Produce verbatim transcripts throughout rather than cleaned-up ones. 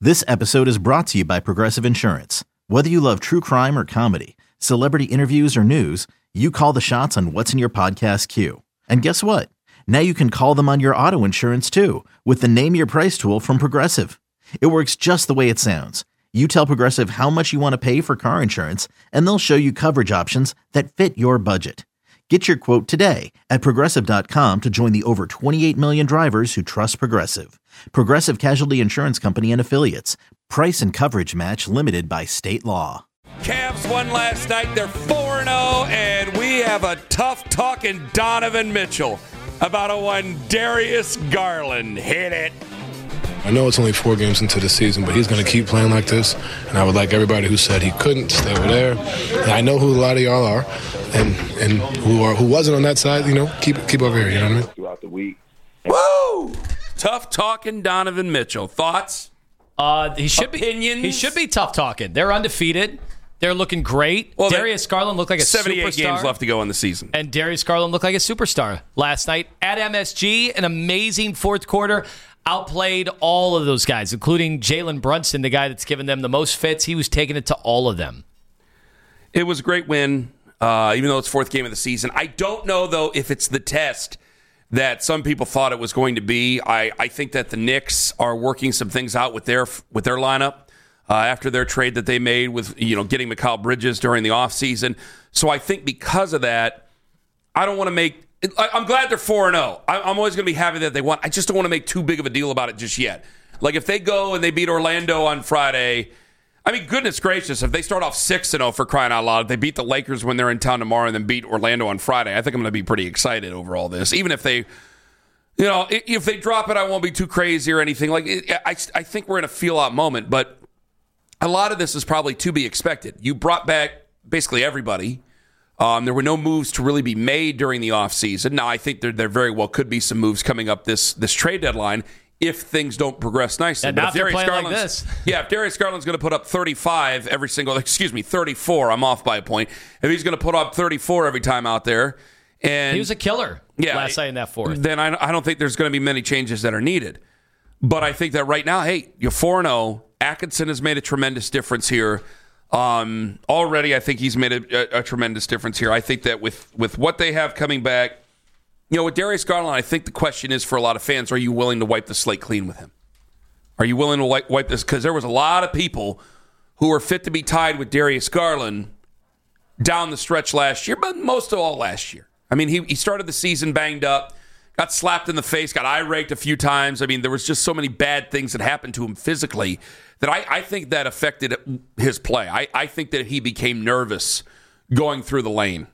This episode is brought to you by Progressive Insurance. Whether you love true crime or comedy, celebrity interviews or news, you call the shots on what's in your podcast queue. And guess what? Now you can call them on your auto insurance too with the Name Your Price tool from Progressive. It works just the way it sounds. You tell Progressive how much you want to pay for car insurance, and they'll show you coverage options that fit your budget. Get your quote today at Progressive dot com to join the over twenty-eight million drivers who trust Progressive. Progressive Casualty Insurance Company and Affiliates. Price and coverage match limited by state law. Cavs won last night. They're four and oh, and we have a tough talking Donovan Mitchell about a one Darius Garland. Hit it. I know it's only four games into the season, but he's going to keep playing like this. And I would like everybody who said he couldn't stay over there. And I know who a lot of y'all are, and and who are who wasn't on that side. You know, keep keep over here. You know what I mean? Throughout the week. Woo! Tough talking Donovan Mitchell. Thoughts? Uh, he should Opinions? be. He should be tough talking. They're undefeated. They're looking great. Well, Darius Garland looked like a seventy-eight superstar. games left to go in the season. And Darius Garland looked like a superstar last night at M S G. An amazing fourth quarter. Outplayed all of those guys, including Jalen Brunson, the guy that's given them the most fits. He was taking it to all of them. It was a great win, uh, even though it's fourth game of the season. I don't know, though, if it's the test that some people thought it was going to be. I, I think that the Knicks are working some things out with their with their lineup uh, after their trade that they made with, you know, getting Mikal Bridges during the offseason. So I think because of that, I don't want to make I'm glad they're four and oh. I'm always going to be happy that they won. I just don't want to make too big of a deal about it just yet. Like, if they go and they beat Orlando on Friday, I mean, goodness gracious, if they start off six and oh for crying out loud, if they beat the Lakers when they're in town tomorrow and then beat Orlando on Friday, I think I'm going to be pretty excited over all this. Even if they, you know, if they drop it, I won't be too crazy or anything. Like, I, I think we're in a feel-out moment, but a lot of this is probably to be expected. You brought back basically everybody. Um, there were no moves to really be made during the offseason. Now, I think there, there very well could be some moves coming up this this trade deadline if things don't progress nicely. And but not if Darius playing like Garland's, this. yeah, if Darius Garland's going to put up thirty-five every single, excuse me, thirty-four, I'm off by a point. If he's going to put up thirty-four every time out there, and He was a killer yeah, last night in that fourth. Then I, I don't think there's going to be many changes that are needed. But I think that right now, hey, you're four and oh. Atkinson has made a tremendous difference here. Um, already, I think he's made a, a, a tremendous difference here. I think that with, with what they have coming back, you know, with Darius Garland, I think the question is for a lot of fans, are you willing to wipe the slate clean with him? Are you willing to wipe, wipe this? Because there was a lot of people who were fit to be tied with Darius Garland down the stretch last year, but most of all last year. I mean, he, he started the season banged up, got slapped in the face, got eye-raked a few times. I mean, there was just so many bad things that happened to him physically that I, I think that affected his play. I, I think that he became nervous going through the lane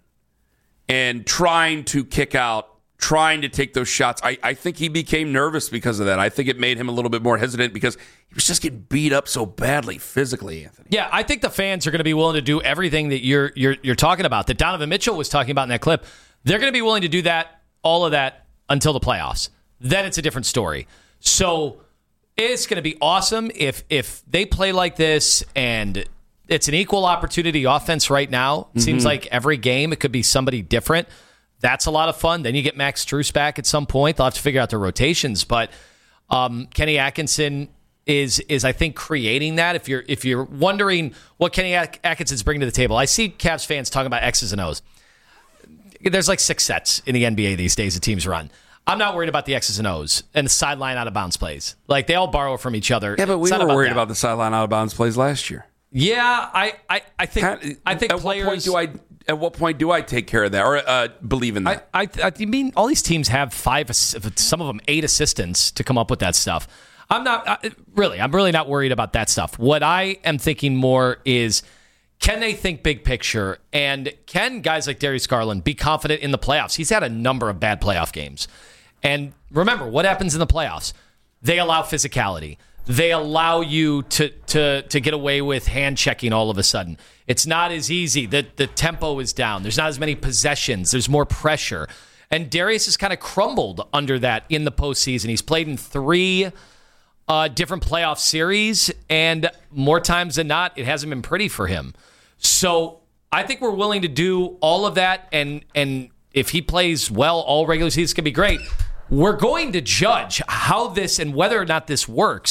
and trying to kick out, trying to take those shots. I, I think he became nervous because of that. I think it made him a little bit more hesitant because he was just getting beat up so badly physically, Anthony. Yeah, I think the fans are going to be willing to do everything that you're you're you're talking about, that Donovan Mitchell was talking about in that clip. They're going to be willing to do that, all of that, until the playoffs. Then it's a different story. So it's going to be awesome if if they play like this, and it's an equal opportunity offense right now. It mm-hmm. seems like every game it could be somebody different. That's a lot of fun. Then you get Max Strus back at some point. They'll have to figure out their rotations. But um, Kenny Atkinson is is I think creating that. If you're if you're wondering what Kenny Atkinson's bringing to the table, I see Cavs fans talking about X's and O's. There's like six sets in the N B A these days the teams run. I'm not worried about the X's and O's and the sideline out of bounds plays. Like, they all borrow from each other. Yeah, but we were about worried that. about the sideline out of bounds plays last year. Yeah, I, I, I think How, I think at players. What point do I, at what point do I take care of that or uh, believe in that? I, I, I mean, all these teams have five, some of them eight assistants to come up with that stuff. I'm not I, really. I'm really not worried about that stuff. What I am thinking more is, can they think big picture? And can guys like Darius Garland be confident in the playoffs? He's had a number of bad playoff games. And remember, what happens in the playoffs? They allow physicality. They allow you to to to get away with hand checking all of a sudden. It's not as easy. The, the tempo is down. There's not as many possessions. There's more pressure. And Darius has kind of crumbled under that in the postseason. He's played in three uh, different playoff series, and more times than not, it hasn't been pretty for him. So I think we're willing to do all of that, and and if he plays well all regular season, it's going to be great. We're going to judge how this and whether or not this works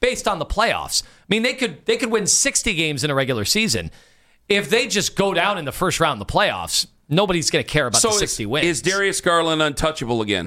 based on the playoffs. I mean, they could they could win sixty games in a regular season. If they just go down in the first round of the playoffs, nobody's going to care about so the sixty is, wins. Is Darius Garland untouchable again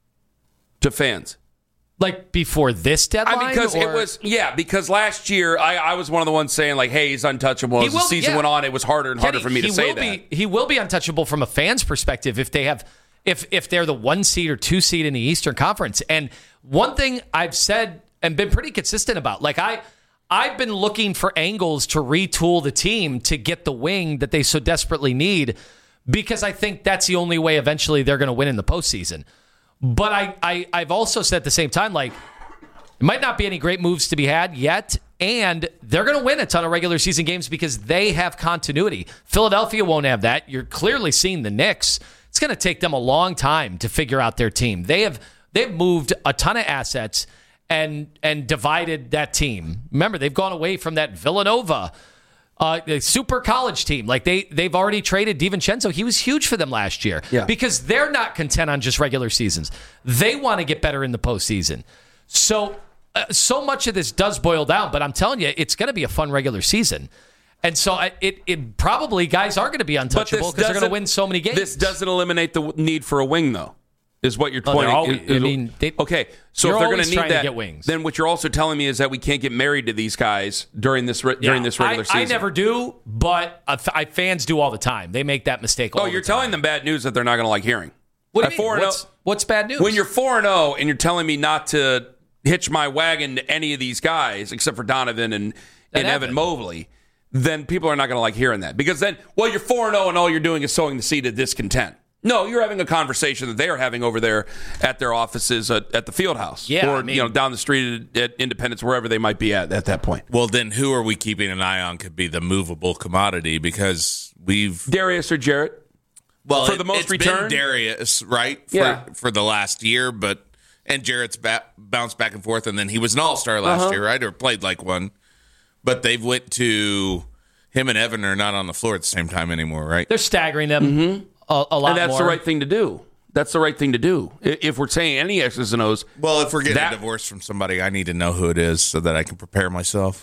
to fans? Like before this deadline? I mean, because or? it was, yeah, because last year I, I was one of the ones saying, like, hey, he's untouchable. As will, the season yeah. went on, it was harder and harder Kenny, for me to he say will that. Be, he will be untouchable from a fan's perspective if they have, if if they're the one seed or two seed in the Eastern Conference. And one thing I've said and been pretty consistent about, like I, I've been looking for angles to retool the team to get the wing that they so desperately need, because I think that's the only way eventually they're going to win in the postseason. But I, I, I've also said at the same time, like, it might not be any great moves to be had yet, and they're going to win a ton of regular season games because they have continuity. Philadelphia won't have that. You're clearly seeing the Knicks. It's going to take them a long time to figure out their team. They have they've moved a ton of assets and and divided that team. Remember, they've gone away from that Villanova uh, super college team. Like they they've already traded DiVincenzo. He was huge for them last year yeah. because they're not content on just regular seasons. They want to get better in the postseason. So. Uh, so much of this does boil down, but I'm telling you, it's going to be a fun regular season. And so I, it, it probably guys are going to be untouchable because they're going to win so many games. This doesn't eliminate the need for a wing, though, is what you're oh, pointing. Always, I mean, they, okay, so if they're going to need that, get wings. Then what you're also telling me is that we can't get married to these guys during this re- yeah, during this regular I, season. I never do, but uh, I, fans do all the time. They make that mistake all oh, the time. Oh, you're telling them bad news that they're not going to like hearing. What do you mean? What's, what's bad news? When you're four and oh and you're telling me not to hitch my wagon to any of these guys except for Donovan and, and Evan Mobley, then people are not going to like hearing that. Because then, well, you're four and oh and all you're doing is sowing the seed of discontent. No, you're having a conversation that they are having over there at their offices at, at the field house. Yeah, or I mean, you know, down the street at Independence, wherever they might be at at that point. Well, then who are we keeping an eye on could be the movable commodity, because we've... Darius or Jarrett? Well, for it, the most it's return? been Darius, right? For, yeah. for the last year, but... And Jarrett's ba- bounced back and forth, and then he was an all-star last uh-huh. year, right? Or played like one. But they've went to... Him and Evan are not on the floor at the same time anymore, right? They're staggering them mm-hmm. a, a lot more. And that's more. the right thing to do. That's the right thing to do. If we're saying any X's and O's... Well, if we're getting that, a divorce from somebody, I need to know who it is so that I can prepare myself.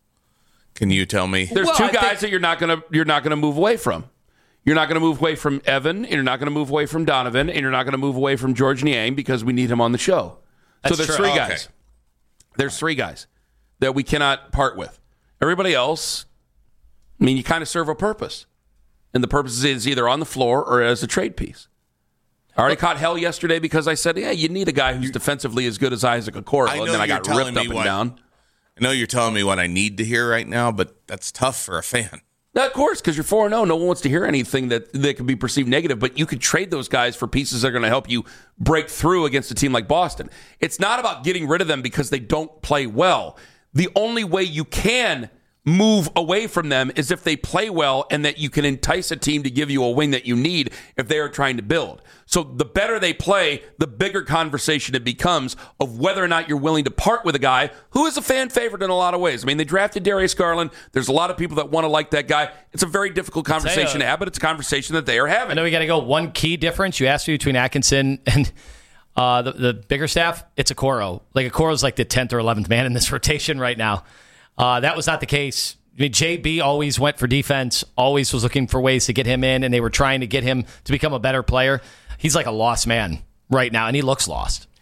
Can you tell me? There's well, two I guys think, that you're not going to you're not going to move away from. You're not going to move away from Evan, and you're not going to move away from Donovan, and you're not going to move away from George Niang because we need him on the show. That's so there's true. three Oh, guys. okay. There's three guys that we cannot part with. Everybody else, I mean, you kind of serve a purpose. And the purpose is either on the floor or as a trade piece. I already caught hell yesterday because I said, yeah, you need a guy who's defensively as good as Isaac Okoro. And then I got ripped up and what, down. I know you're telling me what I need to hear right now, but that's tough for a fan. Of course, because you're four and oh. No one wants to hear anything that, that could be perceived negative, but you could trade those guys for pieces that are going to help you break through against a team like Boston. It's not about getting rid of them because they don't play well. The only way you can move away from them is if they play well and that you can entice a team to give you a wing that you need if they are trying to build. So the better they play, the bigger conversation it becomes of whether or not you're willing to part with a guy who is a fan favorite in a lot of ways. I mean, they drafted Darius Garland. There's a lot of people that want to like that guy. It's a very difficult conversation to have, but it's a conversation that they are having. I know we got to go. One key difference you asked me between Atkinson and uh, the, the bigger staff, it's Okoro. Like Okoro's like the tenth or eleventh man in this rotation right now. Uh, that was not the case. I mean, J B always went for defense, always was looking for ways to get him in, and they were trying to get him to become a better player. He's like a lost man right now, and he looks lost.